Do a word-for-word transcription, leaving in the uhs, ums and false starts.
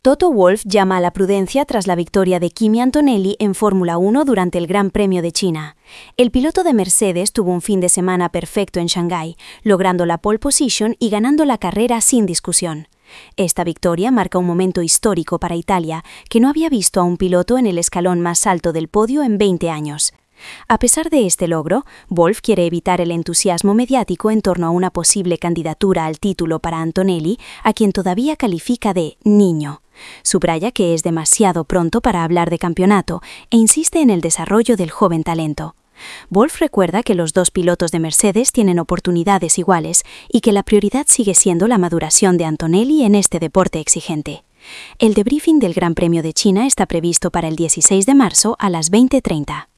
Toto Wolff llama a la prudencia tras la victoria de Kimi Antonelli en Fórmula uno durante el Gran Premio de China. El piloto de Mercedes tuvo un fin de semana perfecto en Shanghái, logrando la pole position y ganando la carrera sin discusión. Esta victoria marca un momento histórico para Italia, que no había visto a un piloto en el escalón más alto del podio en veinte años. A pesar de este logro, Wolff quiere evitar el entusiasmo mediático en torno a una posible candidatura al título para Antonelli, a quien todavía califica de niño. Subraya que es demasiado pronto para hablar de campeonato e insiste en el desarrollo del joven talento. Wolff recuerda que los dos pilotos de Mercedes tienen oportunidades iguales y que la prioridad sigue siendo la maduración de Antonelli en este deporte exigente. El debriefing del Gran Premio de China está previsto para el dieciséis de marzo a las veinte treinta.